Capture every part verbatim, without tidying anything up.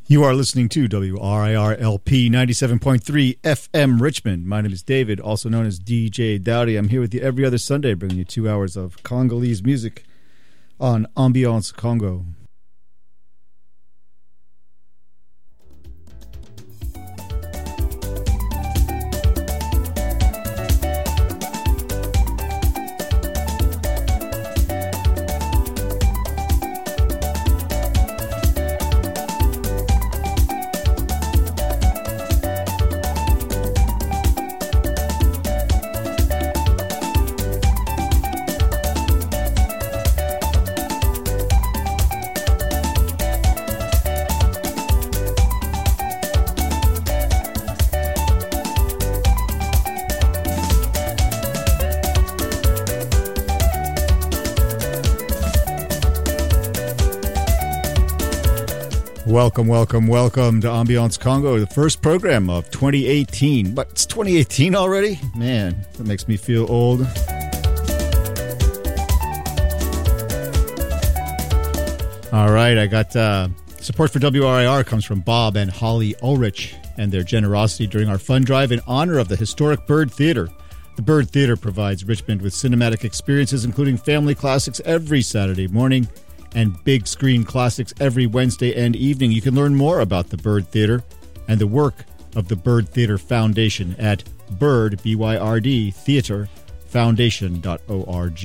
You are listening to W R I R L P ninety-seven point three F M Richmond. My name is David, also known as D J Dowdy. I'm here with you every other Sunday, bringing you two hours of Congolese music on Ambiance Congo. Welcome, welcome, welcome to Ambiance Congo, the first program of twenty eighteen. But it's twenty eighteen already? Man, that makes me feel old. All right, I got uh, support for W R I R comes from Bob and Holly Ulrich and their generosity during our fund drive in honor of the historic Bird Theater. The Bird Theater provides Richmond with cinematic experiences, including family classics every Saturday morning and big screen classics every Wednesday and evening. You can learn more about the Bird Theater and the work of the Bird Theater Foundation at Bird, B Y R D, Theater Foundation dot org.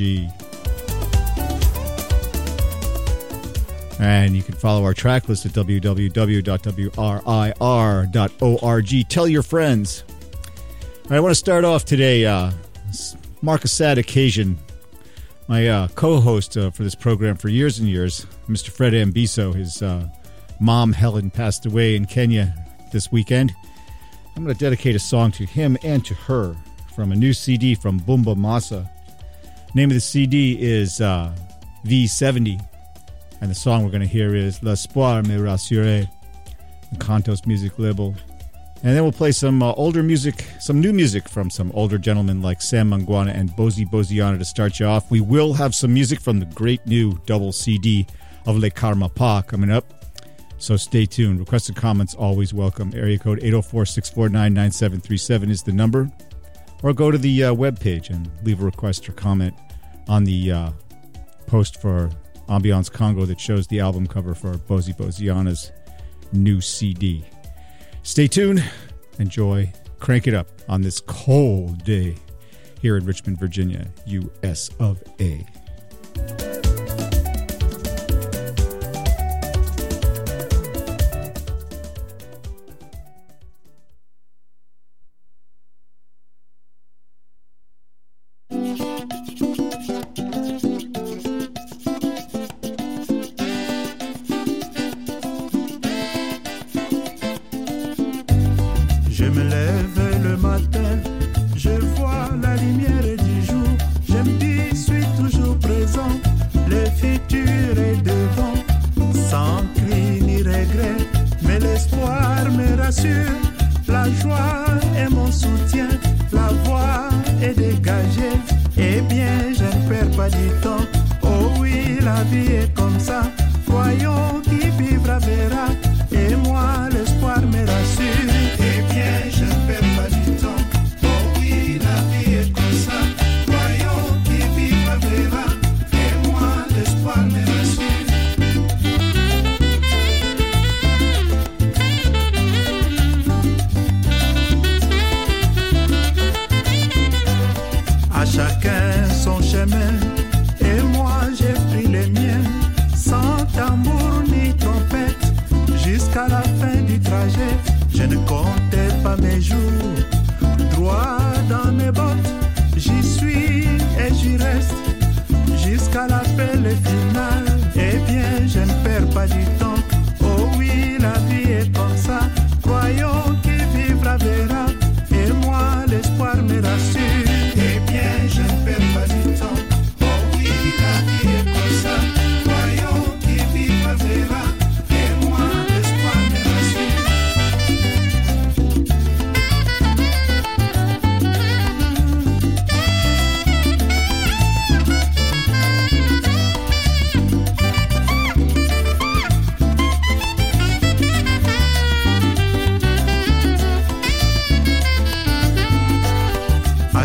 And you can follow our track list at w w w dot w r i r dot org. Tell your friends. All right, I want to start off today, uh, mark a sad occasion. My uh, co-host uh, for this program for years and years, Mister Fred Ambiso, his uh, mom, Helen, passed away in Kenya this weekend. I'm going to dedicate a song to him and to her from a new C D from Bumba Masa. Name of the C D is uh, V seventy, and the song we're going to hear is L'Espoir Me Rassure, Cantos Music Label. And then we'll play some uh, older music, some new music from some older gentlemen like Sam Mangwana and Bozi Boziana to start you off. We will have some music from the great new double C D of Le Karma Pa coming up. So stay tuned. Requested comments always welcome. Area code eight oh four, six four nine, nine seven three seven is the number. Or go to the uh, webpage and leave a request or comment on the uh, post for Ambiance Congo that shows the album cover for Bozi Boziana's new C D. Stay tuned, enjoy, crank it up on this cold day here in Richmond, Virginia, U S of A.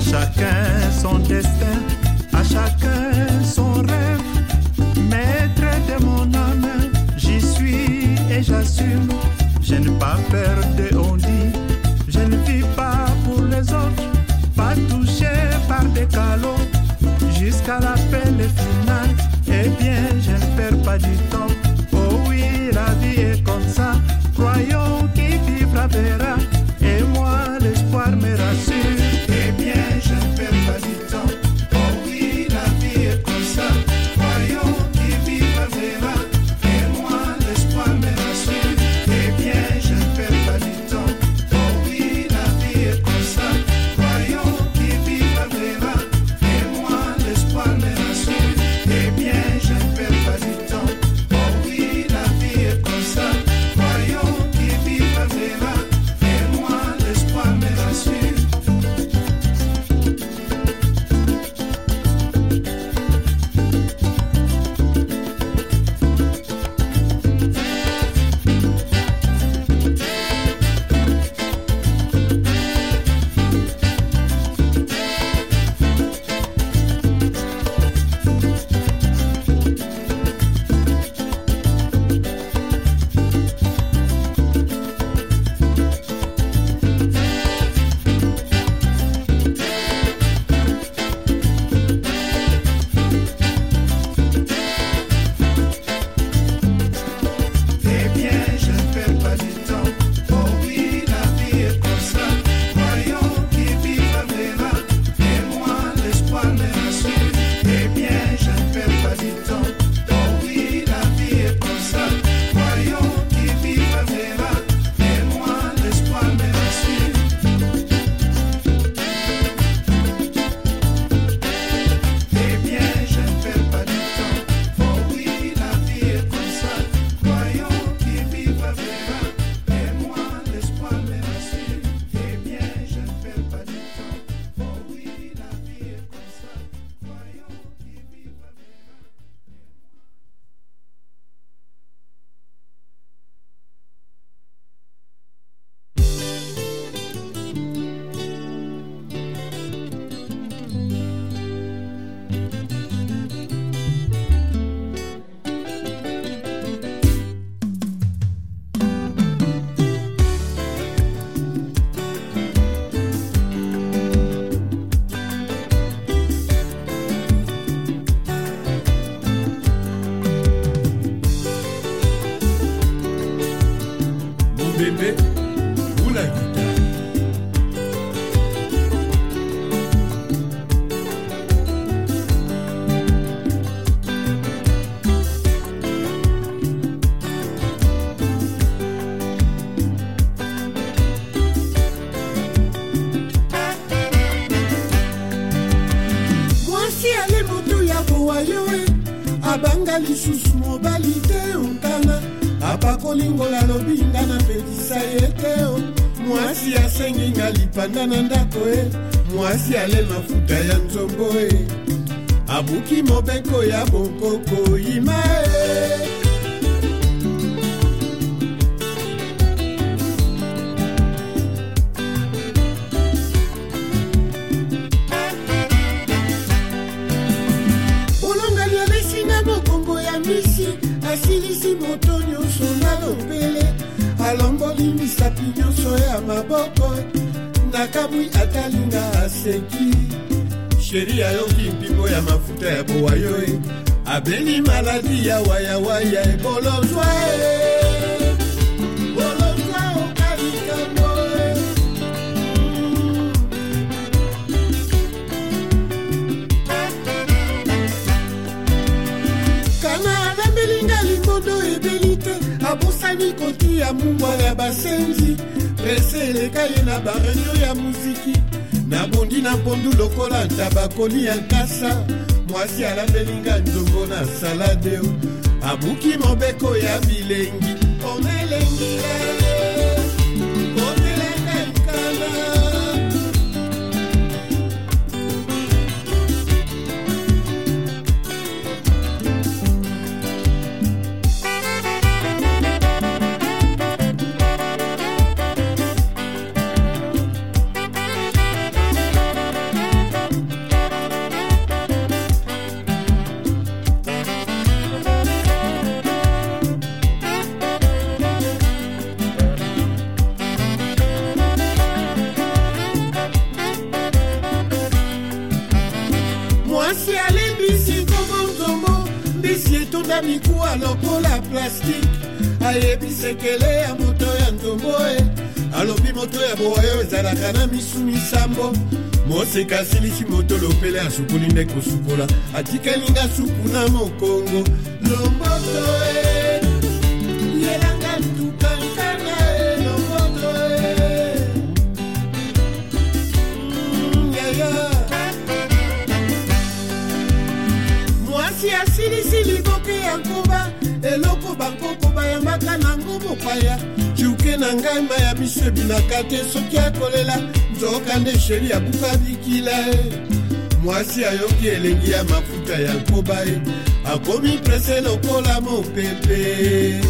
chacun son destin, à chacun son rêve. Maître de mon âme, j'y suis et j'assume. Je n'ai pas peur de on dit, je ne vis pas pour les autres, pas touché par des calots, jusqu'à l'appel final. Eh bien, je ne perds pas du temps. Oh oui, la vie est comme ça. Croyons qui vivra verra. Et moi, l'espoir me rassure. Eh bien, je ne perds pas du temps. Oh oui, la vie est comme ça. Croyons qui vivra verra. Et moi, l'espoir me rassure. Eh bien, je ne perds pas du temps. Oh oui, la vie est comme ça. Croyons qui vivra verra. Et moi, l'espoir me rassure. Eh bien, je ne perds pas du temps. Oh oui, la vie est comme ça. Croyons qui vivra verra. Et moi, l'espoir me rassure. Eh bien, je ne perds pas du temps. Oh oui, la vie est comme ça. Croyons qui vivra verra. Et moi, l'espoir me rassure. Eh bien, je ne perds pas du temps. Oh oui, la vie est comme ça. Croyons qui vivra verra. Et moi, l'espoir me rassure. Eh bien, je ne perds pas du temps. Oh oui, la vie est comme ça. Croyons qui vivra verra. Et moi, l'espoir me rassure. Eh bien, je ne perds pas du temps. Oh oui, la vie est comme ça. Croyons qui vivra verra. Mon bébé, où la guitare? mwasi ale moto ya bowayo e abanga lisusu mobali te ontana apakolingola lobi nga napekisa ye te o mwasi asengi nga lipanda na ndako e mwasi ale mafuta ya nzombo e abuki mobeko ya bonkoko yima e olongani alesi na mokongo ya misi asilisi moto nyonso na lobele alomboli misapi nyonso ya maboko nakabwi atalinga aseki sheri ayoki mpimo ya mafuta ya bowayo e abeli maladi ya wayawaya ebolozwa e bolozwa okalikambo e kana alambelinga limondo ebeli te abosani koti ya mungwa ya basenzi prese eleka ye na bareunio ya muziki nabondi na pondu lokola ntabakoli ya nkasa mwasi alambelinga nzongo na salade abuki mobeko ya bilengi omelengi lele kotelanga nkana atika mikuwa lokola plastique ayebisekele ya moto ya ndomboe alobi moto ya boyo ezalaka na misu misambo moseka asilisi moto lopele asukuli nde kosukola atikelinga supu na mokongo lomboto e yelanga tukankana e lomboto e mm, yaya mwasi asilisi liboke ya nkoba eloko bankoko bayambaka nango mopaya juke na ngai ma ya miso ebinaka te soki akolela nzoka nde sheri abuka bikila e mwasi ayoki elengi ya mafuta ya nkoba e akomi prese lokola mopepe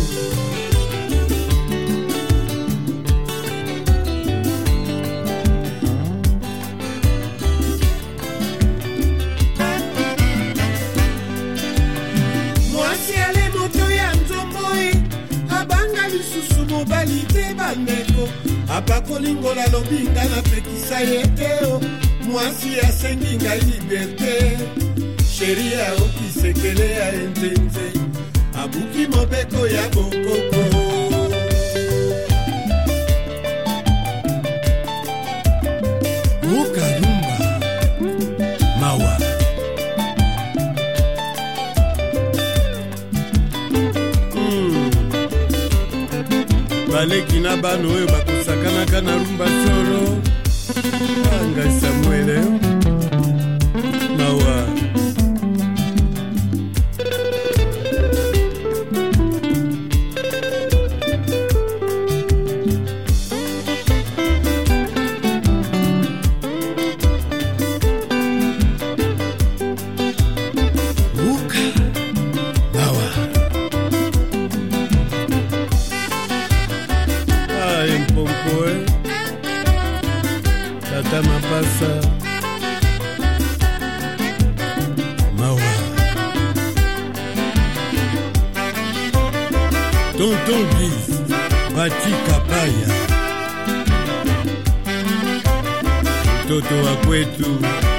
mobali te bandeko apakolingola lobinga na pekisa ye te o mwasi asengi ngai liberte sheri aokisekele ya enzenze abuki mobeko ya bokoko ukarumba mawa baleki na bano oyo bakosakanaka na rumba solo anga Samuele mawa Tonton Guise, Bati Kapaya, Toto Akwetu.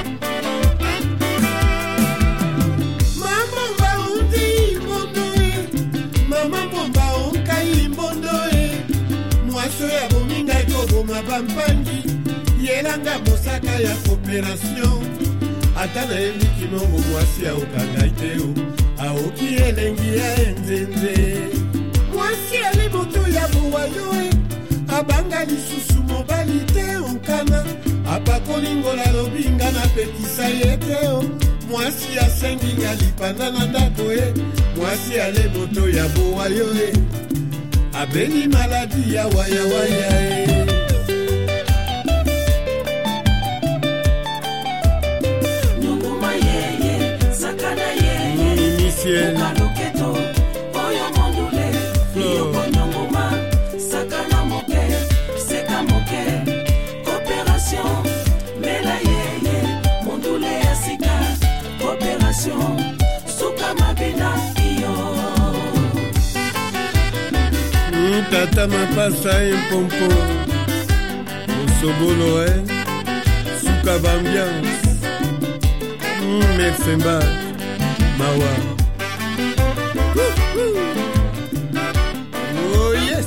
Mama Baundi Mondoe, Mama Bomba Onkai Mondoe, Mwaso ya Bominga Kobo Mabampangi, Yelanga Bosaka ya Coopération, Atana Endi Kimongo Mwasi ya Okangaiteo, Aoki Elengi ya Enzenze. Mwasi ali moto ya bowayoe abanga lisusu mobali te onkana apakolingola lobinga na pekisa ye te o mwasi asengi nga lipanda na ndako e mwasi ale moto ya bowayoe abeni maladi ya wayawaya e nyunguma yeye sakana yeye misiel Tata mapasa impompo Osobolo eh Suka bambiance Mefemba Mawa Oh yes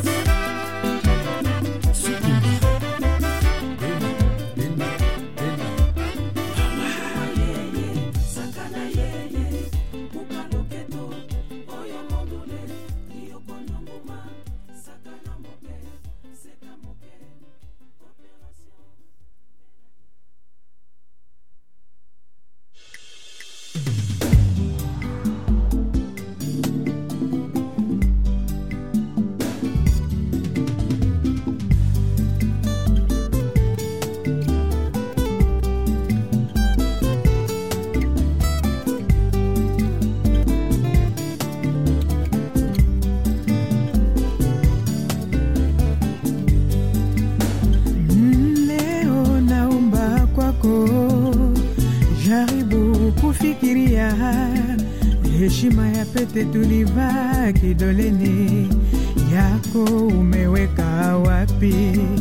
heshima ya pete tuliva kidoleni yako umeweka wapi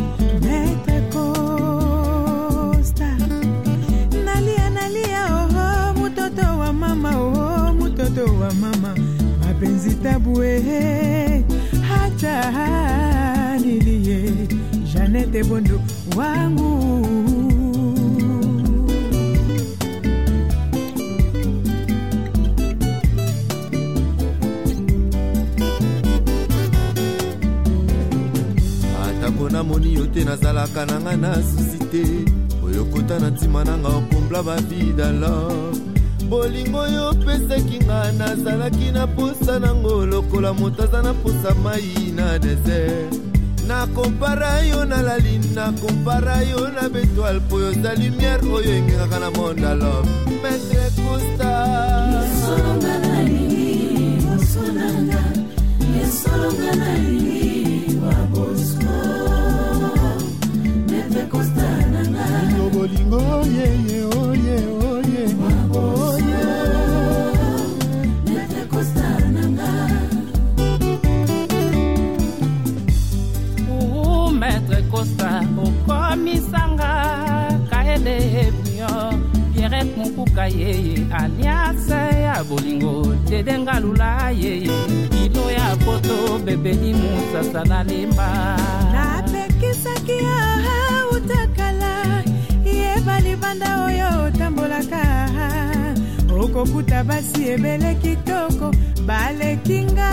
Metacosta nalia nalia oh mutoto wa mama oh mutoto wa mama tabue hata nilie Janete Bondo wangu. Atakona moni yote nazalaka nanga na susite oyokota na ntima nanga okombla ba vida love bolingo yo pesa kinga nazalaki na posa nango lokola motaza na posa mai na desert na compara yo na la lune na compara yo na betoile po yo za lumière oyo engaka na monde love Maître Costa Yesolonga na lini osonanga Yesolonga na lini wabosco Maître Costa nanga bolingo ye ye oye oye oye Maître Costa nanga Oh Maître Costa okomisanga kaede mio Pierrette Mukuka yeye alias ya bolingo tedenga lula yeye kilo ya poto bebe ni musasa na lemba na pekisaki ya utakala ye bali banda oyo tambolaka okokuta basi ebele kitoko balekinga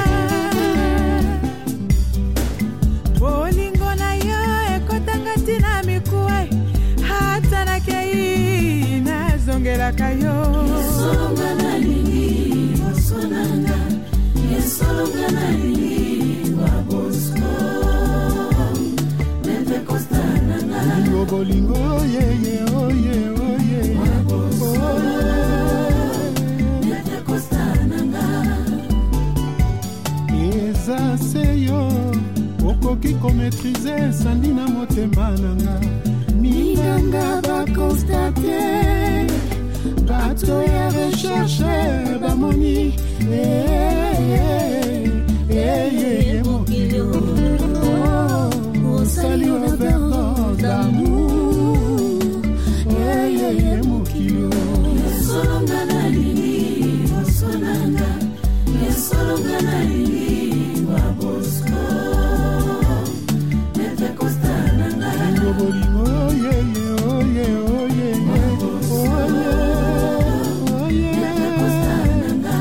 bolingo na yo ekotanga tina mikuwe hata na kei na zongelaka yo Yesolonga na lini osonanga Yesolonga na lini wabosco Maître Costa nanga bolingo ye ye oye oye Maître Costa nanga eza seyo okoki kometrize sandina motema nanga Ninganga bakonstate bato ya recherche bamoni eyeye mokili osali overdose d'amour eyeye mokili Yesolonga na lini osonanga Yesolonga na lini wabosco Maître Costa nanga bolingo yeye oye oye oye oye Maître Costa nanga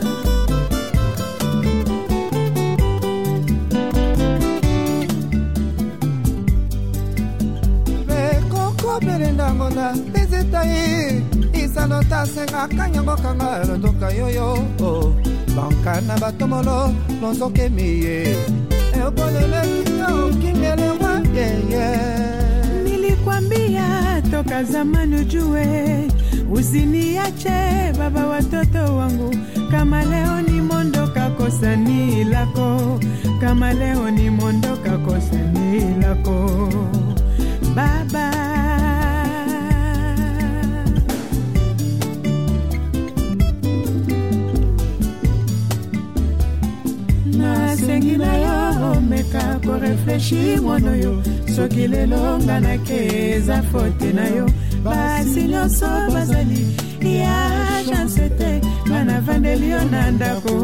Bekoko berendango na bezetai isanota senga kanyango kanga londoka yoyo banka na batomolo lonzoke miye ebolele yo kimelewa yeye nilikwambia toka zamani ujue usiniache baba watoto wangu kama leo ni mondoka kosa ni lako kama leo ni mondoka kosa ni lako baba nasengi na yo meka korefleshi mono yo soki lelo nga nakeza fote na yo basi nyonso bazali ya chance te nga navandeli yo na ndako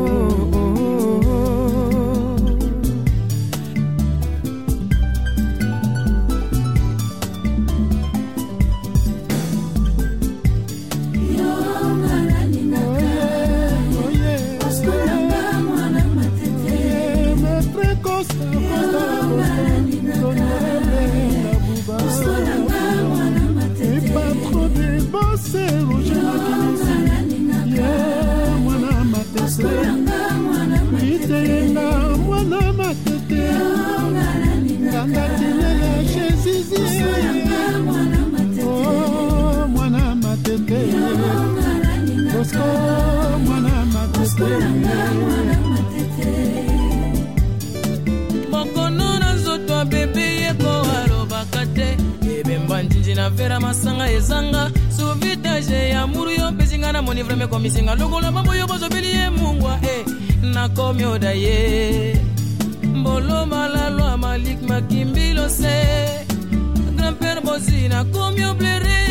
mokono na nzoto bebe yeko alobaka te ebemba njinji na vera masanga ezanga suvitage ya muru yo pesinga na moni vreme komisinga lokola mambo yo bozobeli ye mungwa eh nakomi oda ye mbolo malalwa malik makimbilo se grand-père bozina komi oblere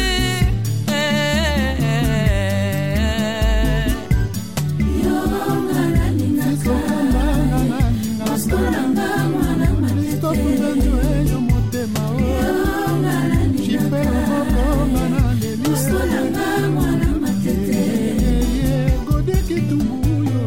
yo ngana ninga kofunga nzwe yo motema o chipelo mokonga na leli osolanga mwana matete gode kitumbu yo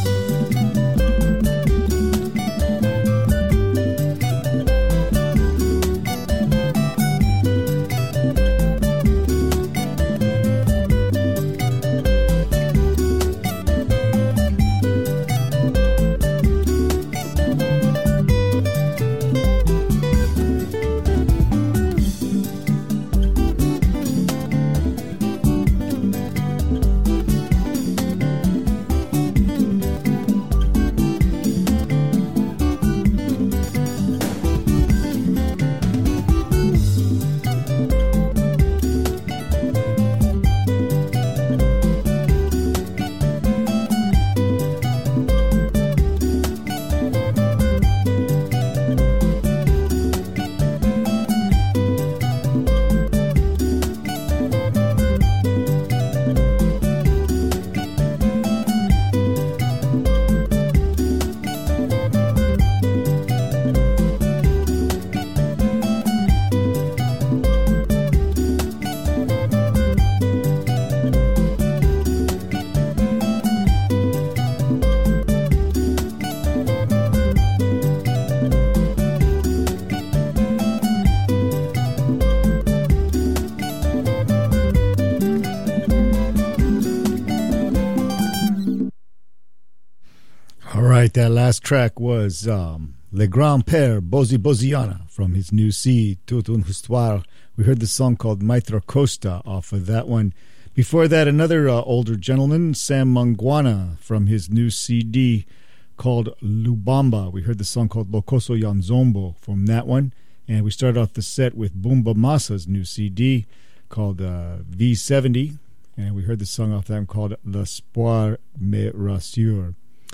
That last track was um, Le Grand Père Bosi Bosiana from his new C D, Toute une Histoire. We heard the song called Maître Costa off of that one. Before that, another uh, older gentleman, Sam Mangwana, from his new C D called Lubamba. We heard the song called Lokoso Yanzombo from that one. And we started off the set with Bumba Massa's new C D called uh, V seventy. And we heard the song off that one called L'Espoir me rassure.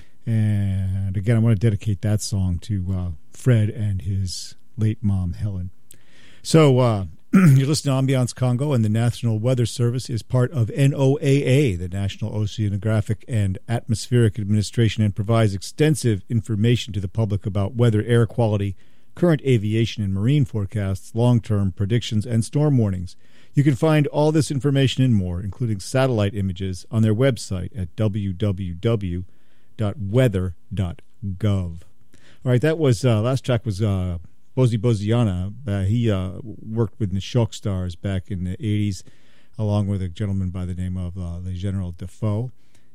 And again, I want to dedicate that song to uh, Fred and his late mom, Helen. So uh, you're listening to Ambiance Congo, and the National Weather Service is part of N O A A, the National Oceanographic and Atmospheric Administration, and provides extensive information to the public about weather, air quality, current aviation and marine forecasts, long-term predictions, and storm warnings. You can find all this information and more, including satellite images, on their website at w w w dot weather dot gov. All right, that was uh, last track was uh, Bosi Bosiana. Uh, he uh, worked with the Shock Stars back in the eighties, along with a gentleman by the name of uh, Le General Defoe,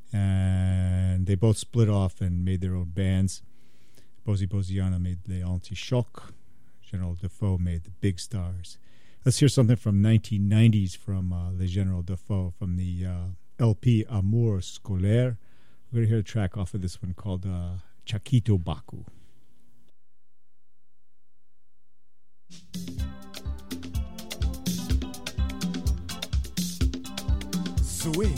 and they both split off and made their own bands. Bosi Bosiana made the Anti-Shock. General Defoe made the Big Stars. Let's hear something from nineteen nineties from uh, Le General Defoe from the uh, L P Amour Scolaire. We're going to hear a track off of this one called uh, Chakito Baku. Soué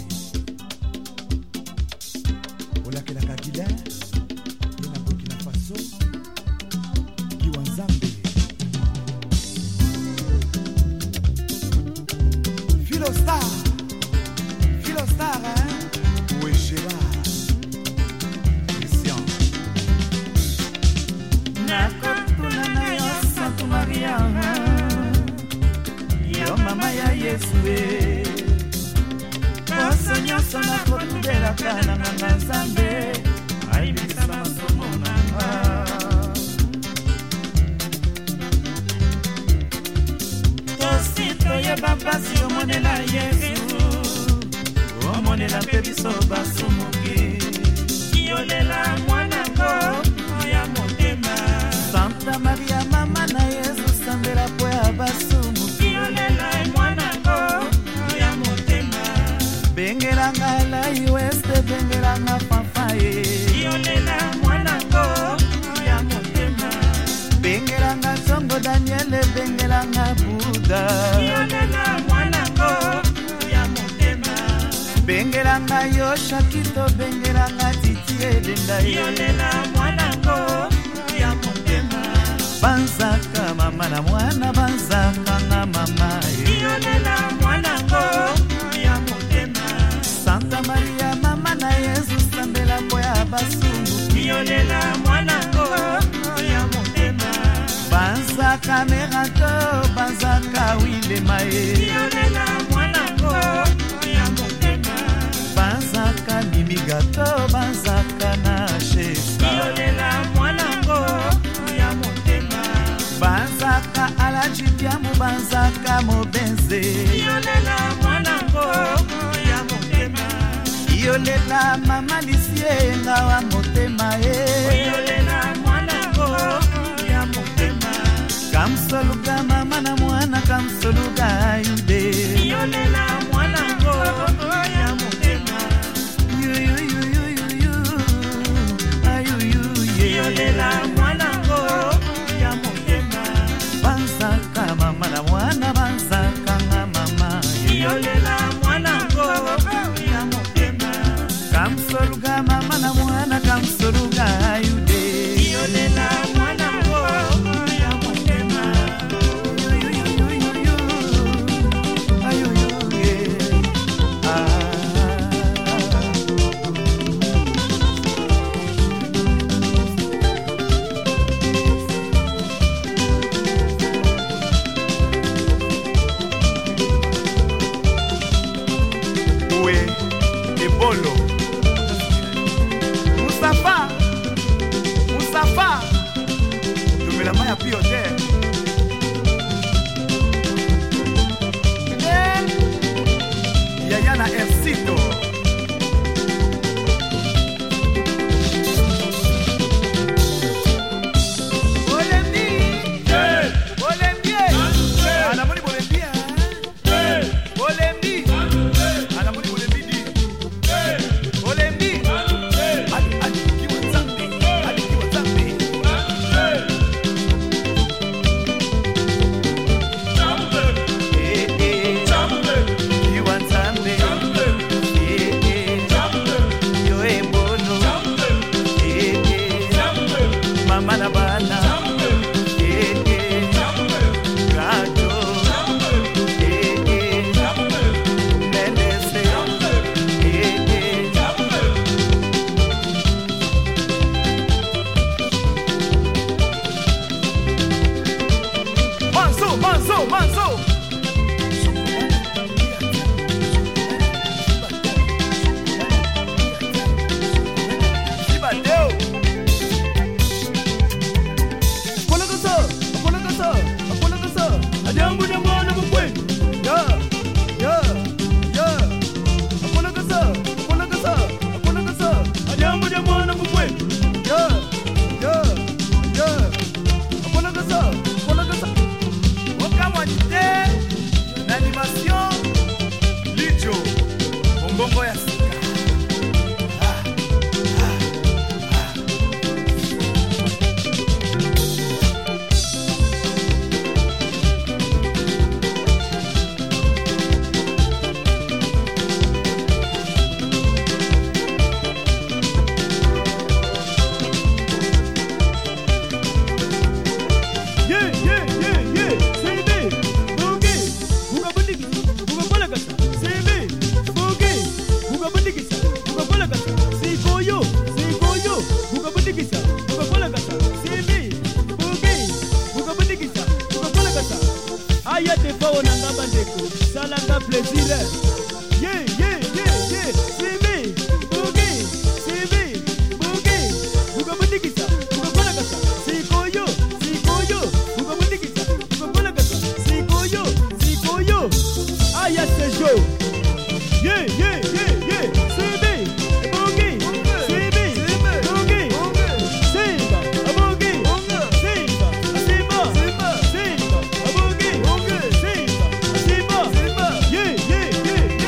Olakela Kagila Yena Burkina Faso Kiwanzambe Philostar Philostar, hein? Où est Sheila? Nakotuna yo Santa Maria, yo mama ya Yesu. Koso nyoso nakotubela kana na Nzambe, ayibisa masomo nanga. Tosito ye babasi omonela Yesu, omonela mpe biso basumuki. Yolela mwanango ya motema. Santa Maria mama na Yesu sambela po ya basumu. Yolela mwanango ya motema. Bengelanga la U S bengelanga papaye. Yolela mwanango ya motema. Bengelanga Songo Daniel bengelanga Buddha. Yolela mwanango ya motema. Bengelanga yo Shakito bengelanga Titi Elinda. Yolela mwanango ya motema. Banzaka mama na mwana banzaka na mama. Yolela mwanango ya motema. Santa Maria mama na Yesu sambela po ya basungu. Yolela mwanango ya motema. banzaka merato banzaka wilema ye yolela mwanango ya motema banzaka mimigato banzaka na shesa yolela mwanango ya motema banzaka alajipiamu banzaka mobenze yolela mwanango ya motema yolela mama lisie ngawa motema ye yolela mwanango ya motema kamsoluka mama na mwana kamsoluka yude yolela mwanango ya motema yuyuyuyuyuyu ayuyuye yolela mwanango ya motema banzaka mama na mwana banzaka nga mama yolela mwanango ya motema kamsoluka mama na mwana kamsoluka yude yolela mwanango ya motema yuyuyuyuyu ayuyuye ah. Uwe ebolo Mustafa Mustafa tumela maya piote eh Yayana Elsito Olembi eh Olembi anamoni Olembi eh Olembi anamoni Olembi di eh Olembi ali ali kiwa zambi ali kiwa zambi eh eh kiwa zambi eh eh yo embono eh eh mama na bana eh eh gato eh eh menese eh eh Manzo, manzo, manzo. Bateu. Apologoso, apologoso, apologoso. Adambu de mona bukwe. Ya, ya, ya. Apologoso, apologoso, apologoso. Adambu de mona bukwe. Ya, ya, ya. Apologoso, apologoso. Okamwanite l'animation Lijo Bongo ya sika ah, ah, ah. Yeah, yeah, yeah, yeah. C B, Boogie, Buga Bundiki, Buga Bolagasa. C B, Boogie, Buga Bundikisa, Buga Bolagasa. Sikoyo, Sikoyo, Buga Bundikisa, Buga Bolagasa. C B, Boogie, Buga Bundikisa, Buga Bolagasa. Aya te fawo nanga bandeko, salanga plaisir. Yeah, yeah, yeah, yeah. C B, Boogie, C B, Boogie, Buga Bundikisa, Buga Bolagasa. Sikoyo, Sikoyo, Buga Bundikisa, Buga Bolagasa. Sikoyo, Sikoyo. Aya te show. Yeah, yeah, yeah, yeah. C B, Boogie, C B, Boogie, Simba, Boogie, Simba, Simba, Simba, Boogie, Simba, Simba. Yeah, yeah, yeah,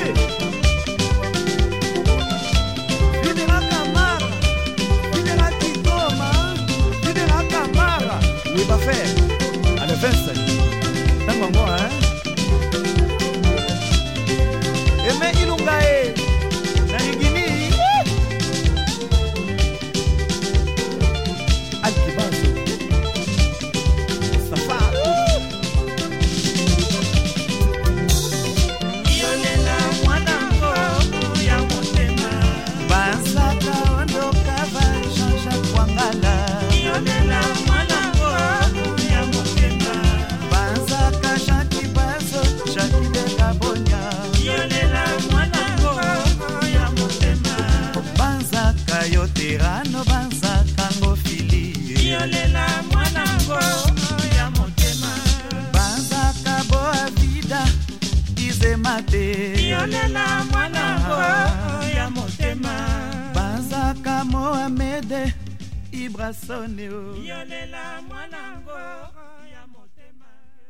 yolela mwanango ya motema Banzaka Mohamed Ibrasone yolela mwanango ya motema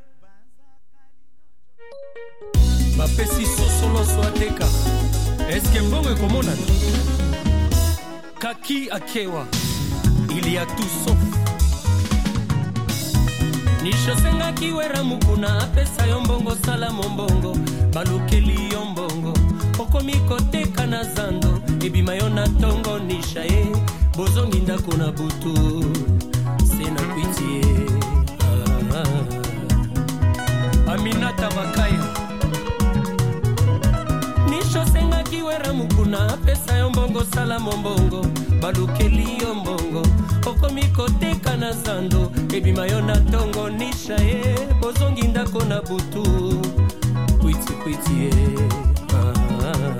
bapesi sosolo swateka eske mbongo ekomonana kaki akewa il y a tout sauf nishosengaki wera mukuna apesa yo mbongo sala mombongo balukeli yo mbongo okomi koteka na zando ebima yo na tongo nisha ye bozongi ndako na butu sena kwiti ye ah, ah. Aminata Bakaya nishosengaki wera mukuna apesa yo mbongo sala mombongo balukeli yo mbongo okomi koteka na zando ebima yo na tongo nisha ye bozongi ndako na butu kwiti kwiti ye ah, ah.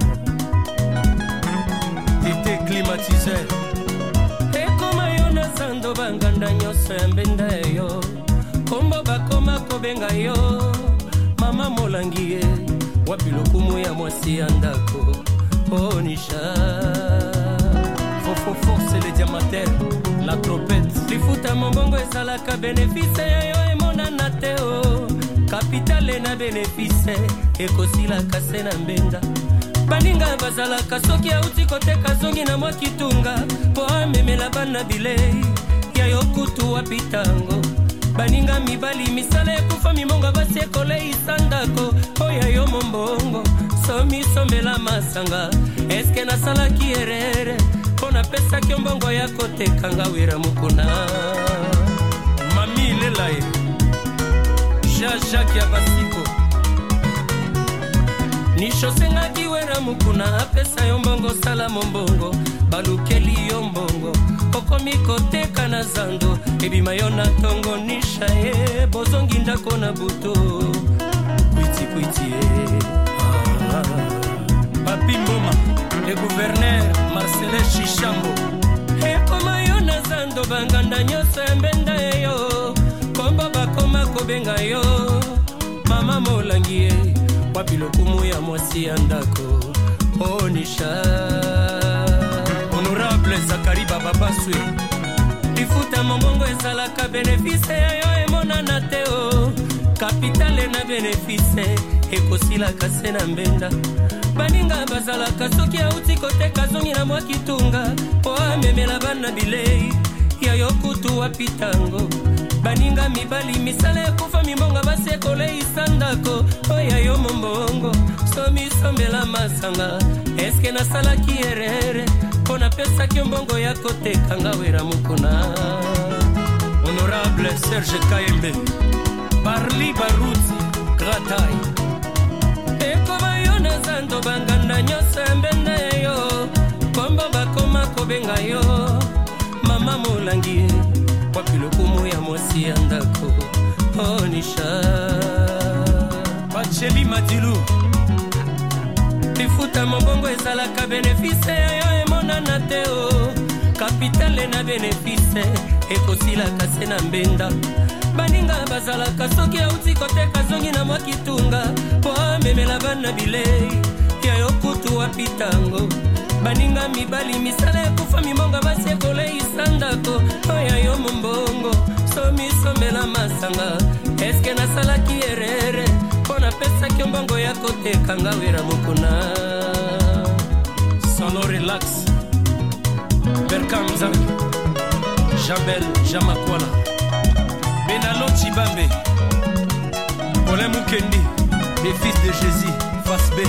Tete climatiseur ekoma yo na zando banganda nyonso ya mbenda yo kombo bakoma kobenga yo mama molangi ye wapi lokumu ya mwasi ya ndako onisha fofofo c'est le diamantaire la trompette lifuta mombongo ezalaka benefice ya yo emonana te o kapitale na benefice ekosilaka se na mbenga baninga bazalaka soki auti koteka zongi na mwa kitunga po amemela bana bilei ya yo kutu wapitango baninga mibali misala ekufa mimonga basi ekolei sandako oya yo mombongo somi sombela masanga eske nasalaki erere po napesaki mbongo ya kotekanga wera mukuna mami lelaye Jean-Jacques ya basiko nishosengaki wera mukuna apesa yo mbongo sala mombongo balukeli yo mbongo okomi koteka na zando ebima yo na tongo nisha ye bozongi ndako na buto kwiti kwiti ye ah, ah. Papi Mboma le gouverneur Marcelin Chichambo ekoma yo na zando banganda nyonso ya mbenda yo kombo bakoma kobenga yo mama molangi ye wapi lokumu ya mwasi ya ndako onisha honorable Zakari Baba Baswe lifuta mombongo ezalaka benefice ya yo emonana te o kapitale na benefice ekosilaka se na mbenda baninga bazalaka soki auti koteka zongi na mwa kitunga po amemela bana bilei ya yo kutu wapitango baninga mibali misala ekufa mimbonga basi ekolei sandako oya yo mombongo somi sombela masanga eske nasalaki erere po napesaki mbongo ya kotekanga wera mukuna honorable Serge Kayembe Barli Baruti Gratai ekoma yo na zando banganda nyonso ya mbenda yo kombo bakoma kobenga yo mama molangi ye wapi lokumu ya mwasi ya ndako onisha Bacheli Madilu lifuta mombongo ezalaka benefice ya yo emonana te o kapitale na benefice ekosilaka se na mbenda baninga bazalaka soki auti koteka zongi na mwa kitunga po amemela bana bilei ya yo kutu wapitango baninga mibali misala ekufa mimonga basi ekolei sandako oya yo mombongo somi sombela masanga eske nasalaki erere po napesaki mbongo ya kotekanga wera mukuna solo relax Berkamzangi Jabel Jamakwala Benalo Chibambe Olé Mukendi les fils de Jésus face B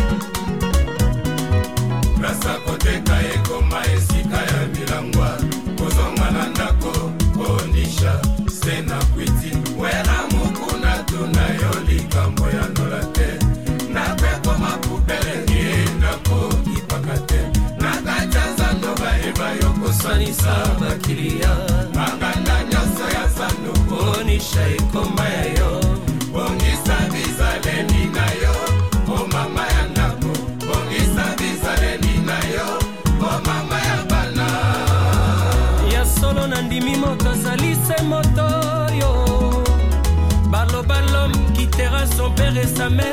Rasa koteka ekoma esika ya milangwa kozonga na ndako onisha sena kwiti wera mukuna tunayo likambo ya nolate napeko mapupele ndako ipakate nakachaza ndoba eba yokosanisa bakilia maganda nyoso ya sanduku onisha ekoma ya yo bongisa bizaleni na yo o mama ya ndako bongisa bizaleni na yo o mama ya bana ya solo nandimi moto zalise moto yo balo balom qui terra son père et sa mère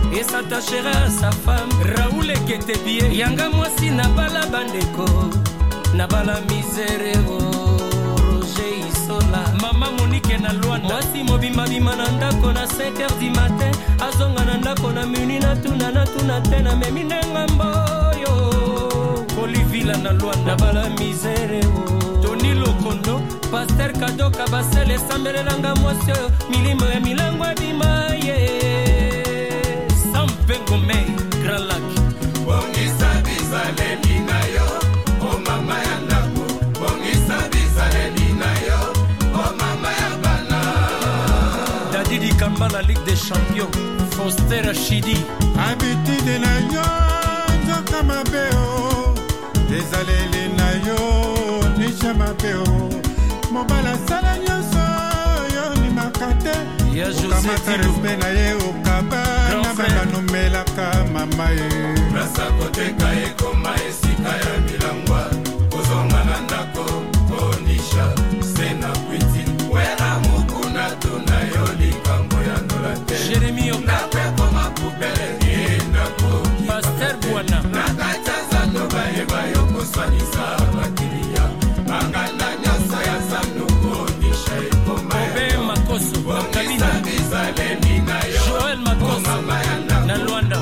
et s'attacherait à sa femme. Raoul était bien, yanga mwasi na bala bandeko, na bala misère Roger Isola. Mama Monique na Luanda, mwasi mobima bima na ndako na cinq heures du matin, azonga na ndako na muni na tuna na tuna tena memi nenga mboyo. Olivila na Luanda, na bala misère Tony Lokondo, Pasteur Kado Kabasele Sambelelanga mwasi milimo ya milango bimaye. Sampengo Mei, Grand Lac. Bongisa bizaleli na yo, o mama ya ndako. Bongisa bizaleli na yo, o mama ya bana. Dadi di Kamba, la Ligue des Champions, Foster Rachidi. Habitude na yo, nzoka mabeo. Ezaleli na yo, nisha mabeo. Mobala sala nyonso, yo ni makate. Ya José Tilou na ye okaba na bana nomelaka mama ye Rasa koteka ekoma esika ya bilangwa kozonga na ndako konisha sena kwiti wera mukuna tuna yo likambo ya nolate Jérémy Oka nakwepo mapubele yendako Pasteur Bwana nakataza nobayeba yo koswanisa bakilia manganda nyonso ya sanu konisha ekoma Obe Makoso Kabina Joël Makoso na Luanda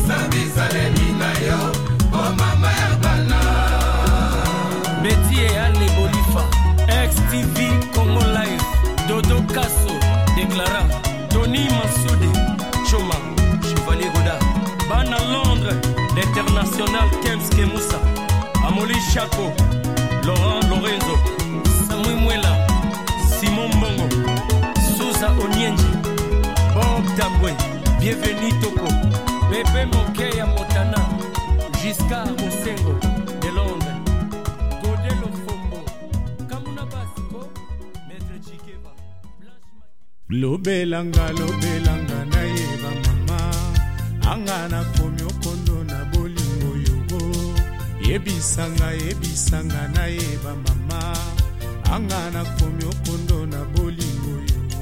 Betty et Ale Bolifa X-T V Congo Live Dodo Kasso Déclara Tony Massoudi Choma Chevalier Goda Bana Londres L'International Kems Kemusa Amoli Chaco Laurent Lorenzo Samui Mwela Simon Bongo Souza Onyenji Bob Dambwe Bienvenue Toko Bébé Mokeya Motana Giscard Mosengo de Londres Godelo Fombo Kamuna Basiko Maître Chikeva Lobelanga lobelanga na yeba mama anga na komi okondo na bolingo yogo yebisanga yebisanga na yeba mama anga na komi okondo na bolingo yogo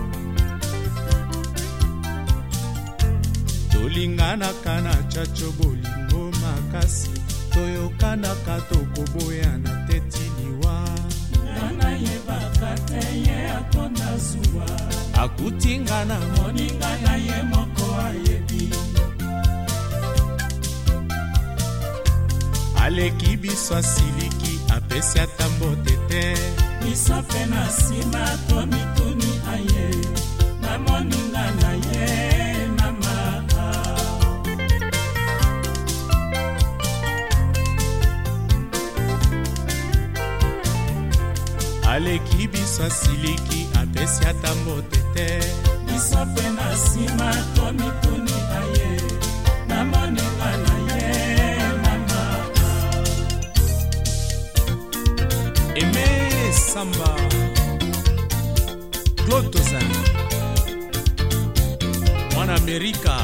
tolingana kana chacho bolingo makasi toyokana kato koboya na tetiliwa Nana yeba kateye akonda zuwa akutingana moningana ye moko ayebi aleki biso asiliki apesi ata mbotete biso pe na nsima to mituni aye na moningana ye mama aleki biso asiliki apesi ata mbotete biso pe na nsima to mituni aye na moningana ye mama Aimé Samba Claude Tozan Mwana Amerika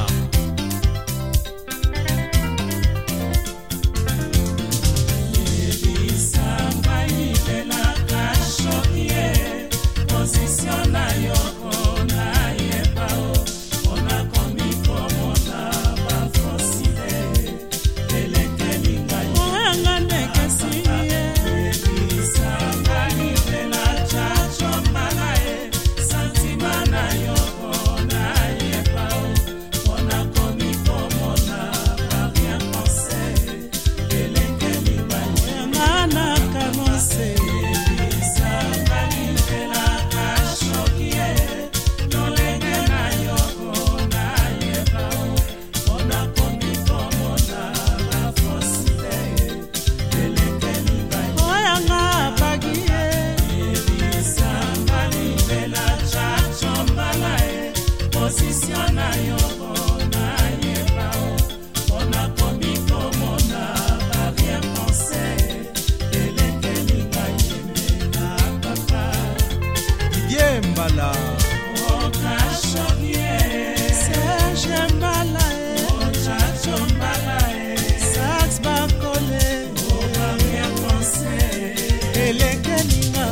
Samba ilela kashokie Position na yoko na yebao Ona komiko mona bafosile Elekelinga Oanga neke sinye Samba ilela chacho malae Santima na yoko na yebao Ona komiko mona barien pense Elekelinga Yana kamose Samba ilela kashokie Nolenge na yoko na yebao Ona komiko mona bafosile Elekelinga Oyanga bagie Samba ilela chacho mbalae Position na yoko na yebao Ona komiko mona barien pense Elekelinga yeme na papa Didier Mbala Okashokie Serge Mbalae Ochacho Mbalae Sax Bakole Barien pense Elekelinga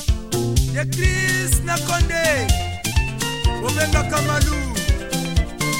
De Chris Nakonde Obenga Kamalu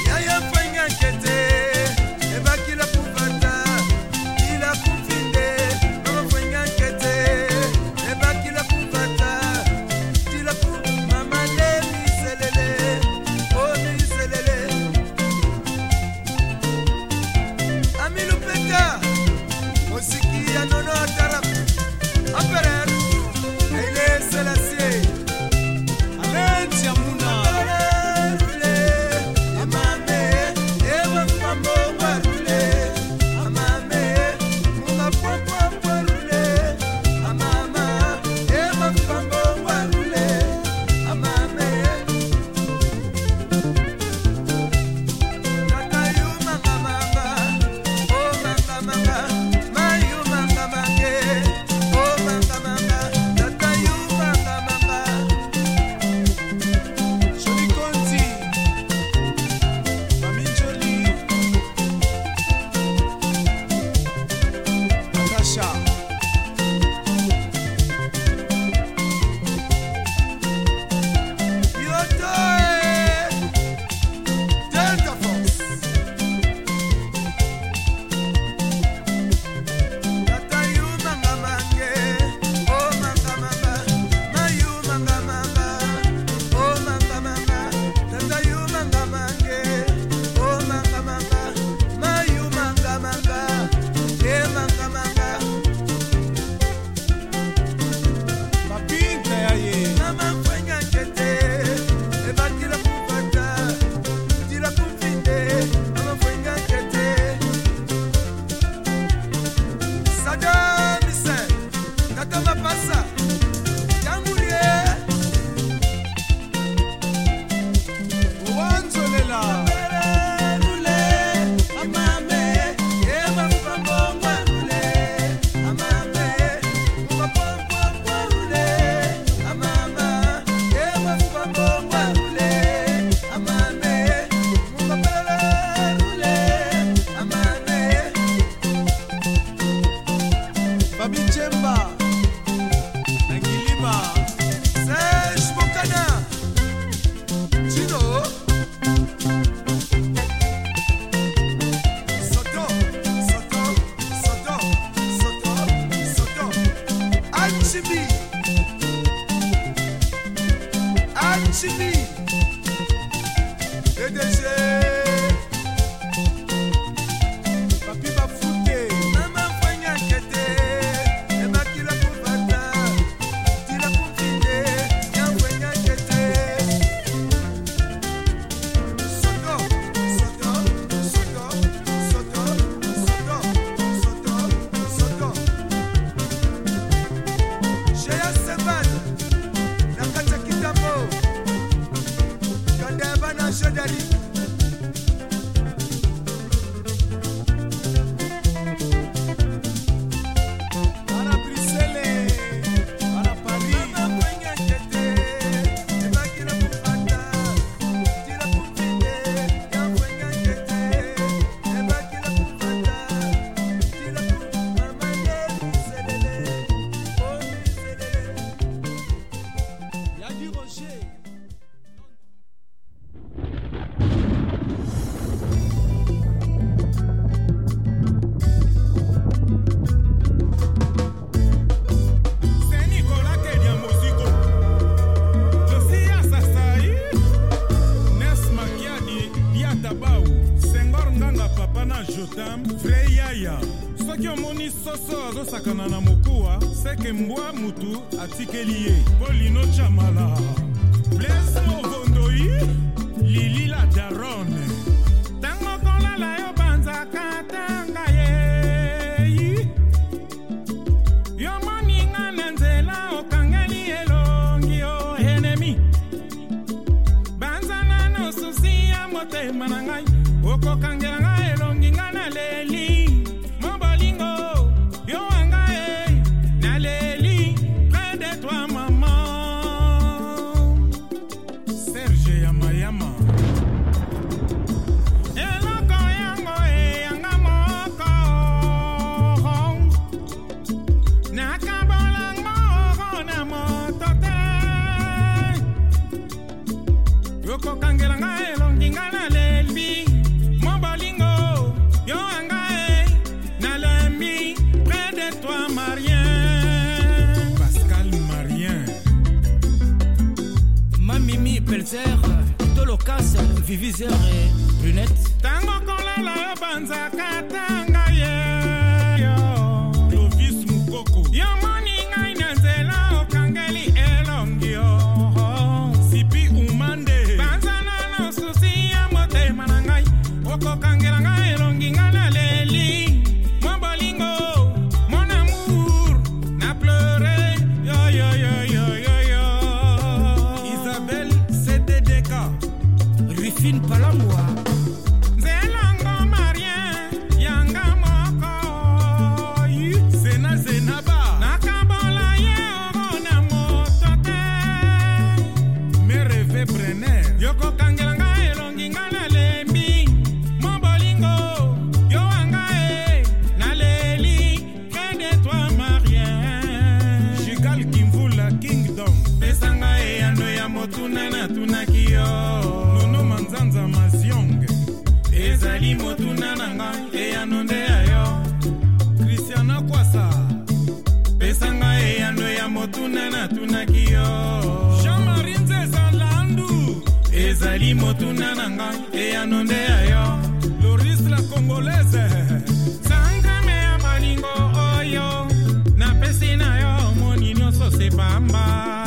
Marie Pelzer, Dolocas, Vivizer et Brunette. Tango kolala yo banzaka tanga ye yo Clovis Mukoko yo moni ngai na nzela okangeli elongi yo Sipi umande banzana no susi ya motema na ngai okokangela ngai elongi ngai na leli mon bolingo mon amour na pleuré yo yo yo yo yo yo Isabelle C D D K Rifine Palamwa Zelango Marien Yanga Moko Yu Zena Zena Ba Nakabola Ye Ogona Motote Mereve Brenner Yoko Kangelanga Elongi Ngana Lembi Mobolingo Yo Anga E Naleli Kede toi Marien Jigal Kimvula Kingdom Pesanga E Ando Ya Motuna Na Tunakiyo Nono Manzanza Maziong Ezali Motuna Nanga E Anonde Ayo Christiana Kwasa Pesanga E Ando Ya Motuna Na Tunakiyo Jean-Marie Nzezalandu Ezali Motuna Nanga E Anonde Ayo Loris la Congolaise Sanga Mea Malingo Oyo Na Pesina Yo Moni Nyoso Sepamba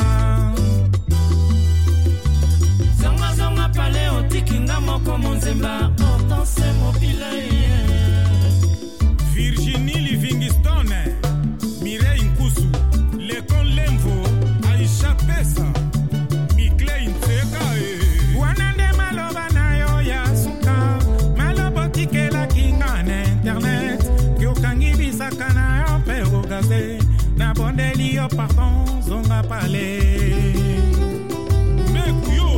Zonga zonga paleo tikinga moko monzemba Hortense mobile Virginie Livingstone Mireille Nkusu Lekon Lemvo Aisha Pesa Mikle Nteka Wanande maloba na yo ya suka Malobo tikela kinga na internet Kyokangi bisaka na yo pero gaze Na bondeli yo pardon zonga pale Mekuyo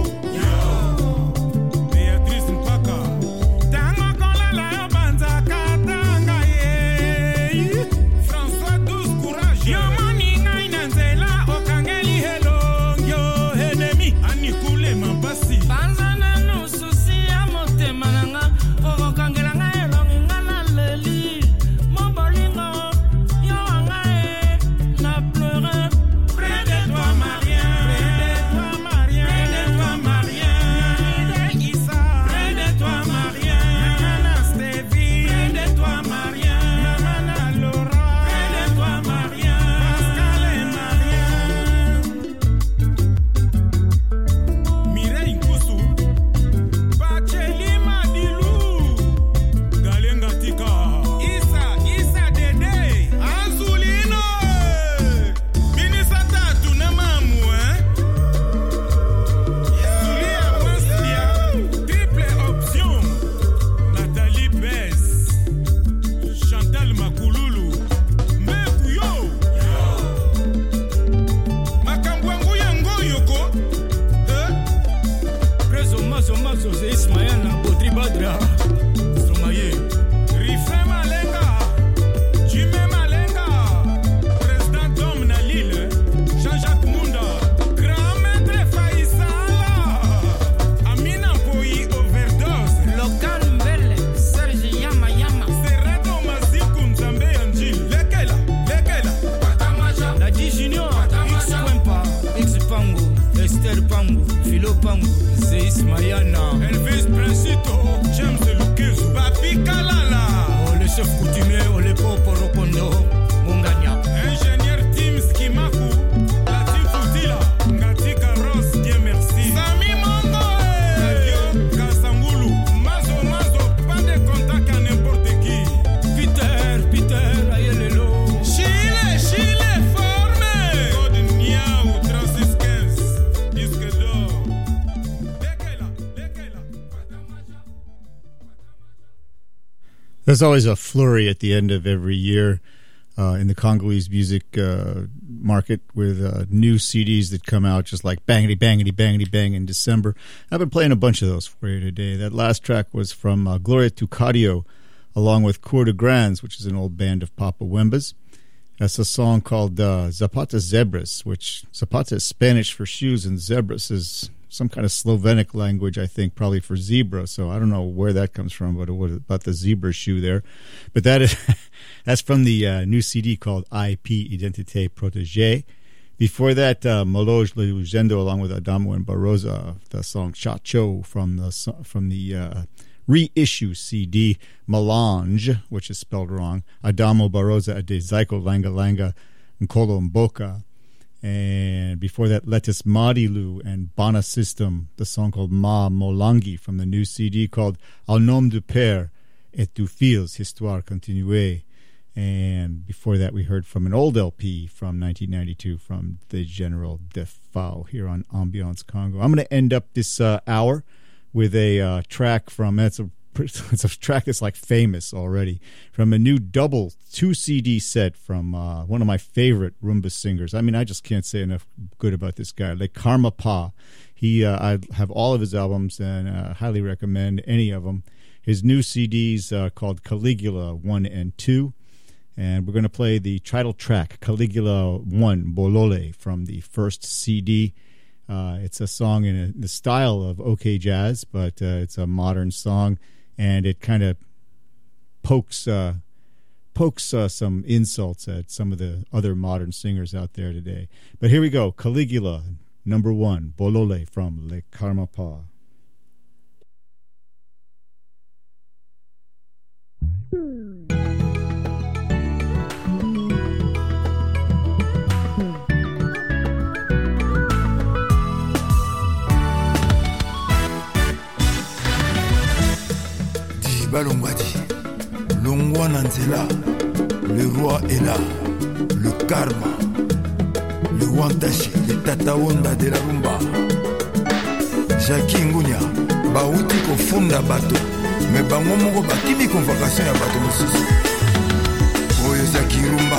Beatrice Mpaka Tango kolala yo banzaka tanga ye François douze Courage Yo moni ngai na nzela okangeli helong yo enemi Anikule Mambasi Banzana no susi ya motema nanga Okokangela nga elongi nga na leli Mobolingo Yo anga e Na pleure Près de toi Marien Près de toi Marien Près de toi Marien Nide Issa Près de toi Marien Nana Stevie Près de toi Marien Nana Laura Près de toi Marien Pascal et Marien Mireille Nkusu Bacheli Madilou Galenga Tika Issa Issa Dede Azulino Minisata Tunamamu hein Zulia Maslia Triple option Nathalie Bess Chantal Makululu Mekuyo Makambwangu yango yoko Eh Prezo mazo mazo ze Ismaël na Bodri Badra Somaye Rifin Malenga Jimé Malenga Président Dom na Lille Jean-Jacques Munda Grand Maître Faisala Amina Poi Overdose Local Mbele Serge Yama Yama Serrato Maziku Nzambe Anjil Lekela Lekela Patamaja Nadi Junior X Kwempa X Pango Esther Pango Philo Pango Ze Ismayana Elvis Princito James Lukezu Papi Kalala Oh le chef coutumier Oh le popo Rokondo Munganya Ingénieur Tim Skimaku Latif Futila Ngatika Ross Dieu merci Sami Mongo Radio Kasangulu Mazo Mazo Pas de contact à n'importe qui Peter Peter Ayelelo Chile Chile formé Code Niao trente-six quinze Disque d'or Lekela Lekela There's always a flurry at the end of every year uh, in the Congolese music uh, market with uh, new C Ds that come out just like bangity, bangity, bangity, bang in December. I've been playing a bunch of those for you today. That last track was from uh, Gloria Tucadio along with Coeur de Grands, which is an old band of Papa Wembas. That's a song called uh, Zapata Zebras, which Zapata is Spanish for shoes and Zebras is some kind of Slovenic language, I think, probably for zebra. So I don't know where that comes from, but what about the zebra shoe there? But that is that's from the uh, new C D called I P Identité Protégée. Before that, uh, Moloj Lugendo along with Adamo and Barroza, the song Chacho from the from the uh, reissue C D, Melange, which is spelled wrong, Adamo Barroza de Zaiko Langa Langa Nkolo Mboka. And before that, Letis Madilu and Bana System, the song called Ma Molangi from the new C D called Au nom du Père et du Fils, Histoire Continuée. And before that, we heard from an old L P from nineteen ninety-two from the General Defao here on Ambiance Congo. I'm going to end up this uh, hour with a uh, track from, it's a, it's a track that's like famous already, from a new double two C D set from uh, one of my favorite rumba singers. I mean, I just can't say enough good about this guy, like Karma Pa. He, uh, I have all of his albums and uh, highly recommend any of them. His new C Ds uh, called Caligula one and two. And we're going to play the title track, Caligula one, Bolole, from the first C D. Uh, it's a song in, a, in the style of OK Jazz, but uh, it's a modern song, and it kind of pokes uh, pokes uh, some insults at some of the other modern singers out there today. But here we go, Caligula, number one, Bolole from Le Karma Pa. Balongwadi, Longwa Nanzela, le roi est là, le karma, le wantashi, le tataonda de la rumba. Jackie Ngunya, bauti kofunda bato, me bango moko bakimi convocation ya bato mosusu. Oyo Jackie rumba.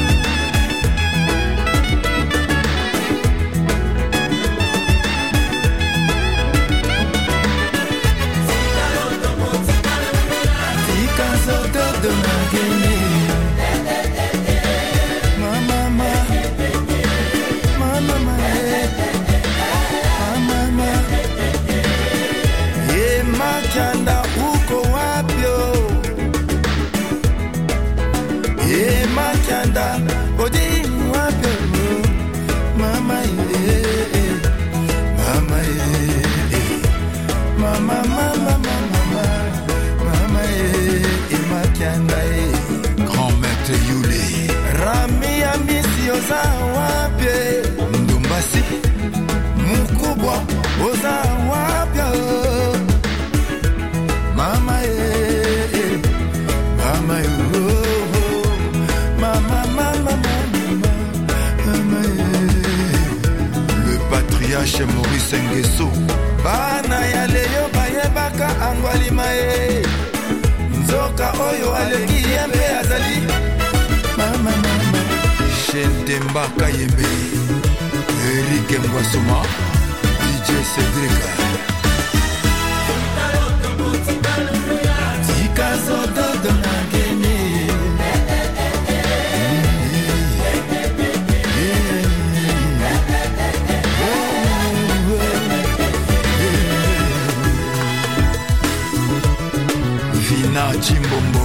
De ma guinée, ma maman, ma maman, ma maman, ye makanda uko wapyo, ye makanda odi wapyo, mama ye, mama ye, mama mama mama, mama ye. Grand maître Yuli Rami Amisi Oza Wapye Ndumbasi Mukubwa Oza Wapye Mama ye Mama yo Mama mama mama Mama ye Le patriarche Maurice Nguesso Bana ya leyo bayebaka angwalima ye Zoka oyo aleki yembe azali Mama mama Shentemba Kayembe Eric Mwasoma D J Cedric Tika zodo de Nagene Vina Chimbombo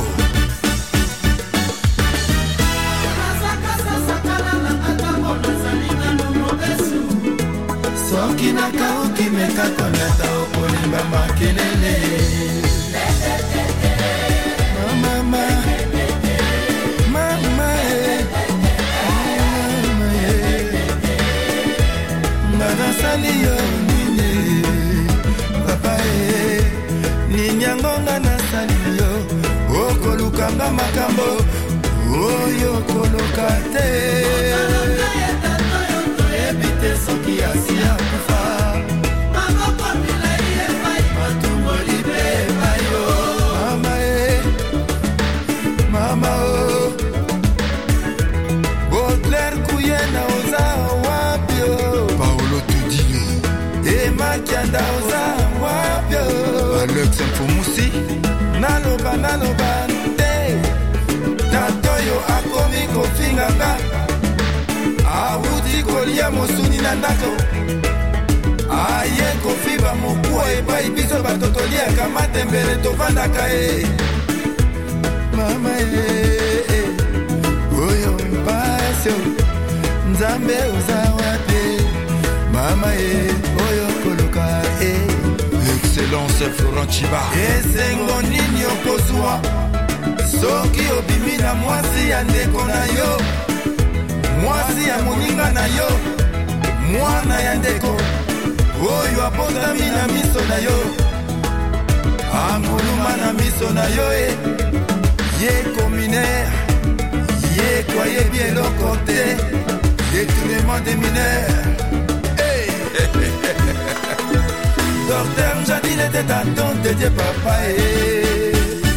Soki na kauki meka koneta okolimba makelele Mama Mama Mama Mama sali yo nini Papa Ninyangonga na sali yo Okolukanga makambo Oyo kolokate Ebite soki asia kufa Mama mila iye mai Matumbo libe mayo Mama e Mama o Baudelaire kuyena oza wapyo Paolo Tudile E makianda oza wapyo Alex Mfumusi Naloba naloba nte Tatoyo akomi kofinganga Awuti kolia mosuni na ndako Aye kofiba mokua epai biso batotolia kamate mbele tovandaka e Mama e Oyo mpasyo Nzambe uza mama e oyo koluka e excellence Florent Chiba esengo nini okozwa soki obimi na mwasi ya ndeko na yo mwasi ya moninga na yo mwana ya ndeko oyo abotami na miso na yo anguluma na miso na yo e ye communaire ye kwayebi eloko te détournement des mineurs hey. Docteur Jadine était à ton dédié papa et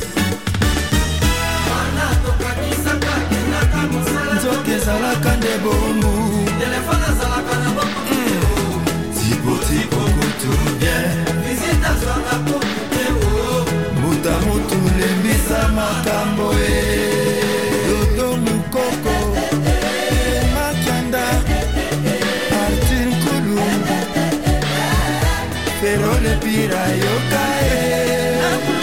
nzoki ezalaka nde bomu tipotipo kutu bien mbuta mutu lembisa makambo e dodo mukoko makianda artin kulu ferole pira yoka e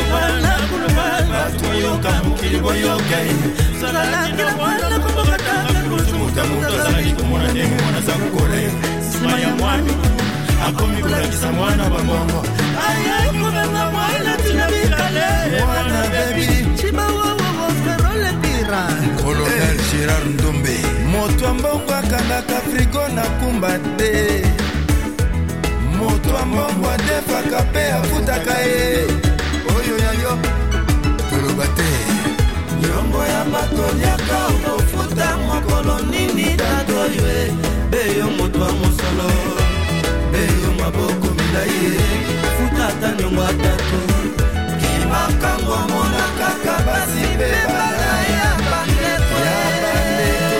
batu yoka mukili boyoka e salalakila mwana kumbokataka mutamuta zali kumona nemi mwana za kukole sima ya mwani akomi kulakisa mwana bambongo ayayi kuvenga mwana tinabikale mwana bebi chibawawawo ferole pira Colonel Gérard Ndombe moto ambongo akangaka frigo na kumba te moto ambongo adefaka pe afutaka ye oyo yayo toloba te nyongo ya bato liaka okofuta mokolo nini tato ye beyo moto wa mosolo beyo maboko milai futa ata nyongo atatu kimakango mona kaka basi pe bana ya bandeko ya bandeko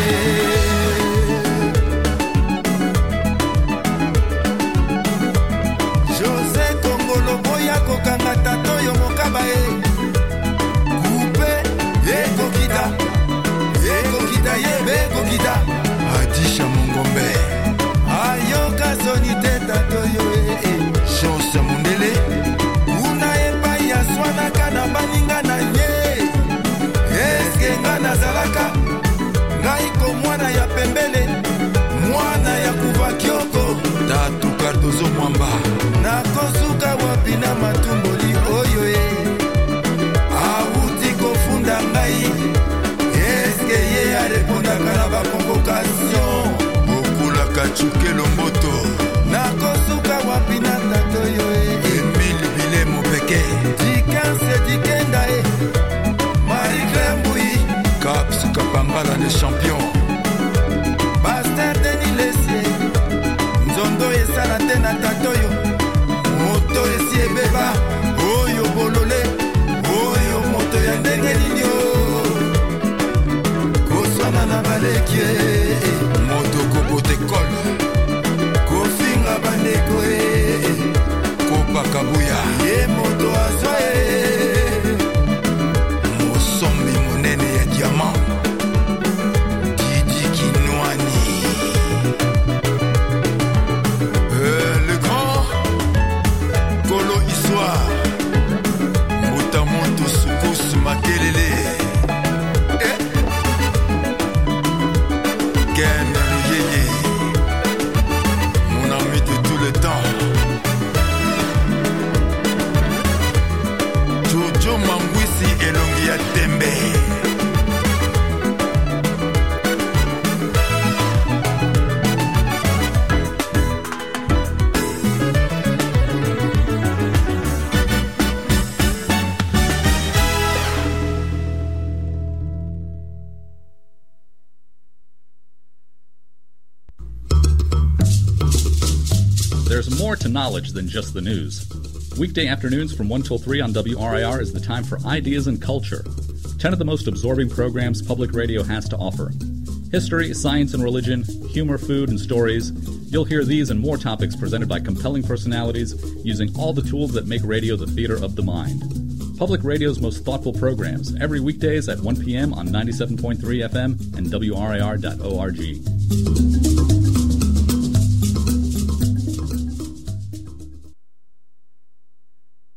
José Kongolo boya kokanga tato yo mokaba e coupe eko kita eko kita ye eko kita Adisha Mongombe ayoka sonite tato yo e chance mundele una epa ya swana kana baninga na ye eske nga nazalaka ngai ko mwana ya pembele mwana ya kuva kioko tatu Cardozo Mwamba nakosuka wapi na matumboli oyo e auti kofunda ngai eske ye arepondaka na baconvocation okulaka chukelo mboto nakosuka wapi na tato yo e Emile Bile Mopeke dikanse dikenda e Marie-Claire Mbui Caps Kapangala le champion Bastard Denis Lessier nzondo esala te na tato yo moto esi ebeba oyo bolole oyo moto ya ndenge nini o koswana na balekie moto kobote kolo kofinga bandeko e kopakabuya ye moto azwa e mosombi monene ya diamant Didi Kinwani euh, le grand Kolo Histoire Mutamoto Sukus Makelele eh? Ken Yeye mon ami de tout le temps Jojo Mangwisi Elongi ya Tembe There's more to knowledge than just the news. Weekday afternoons from one till three on W R I R is the time for Ideas and Culture. Ten of the most absorbing programs public radio has to offer. History, science and religion, humor, food, and stories. You'll hear these and more topics presented by compelling personalities using all the tools that make radio the theater of the mind. Public radio's most thoughtful programs, every weekdays at one p.m. on ninety-seven point three F M and W R I R dot org.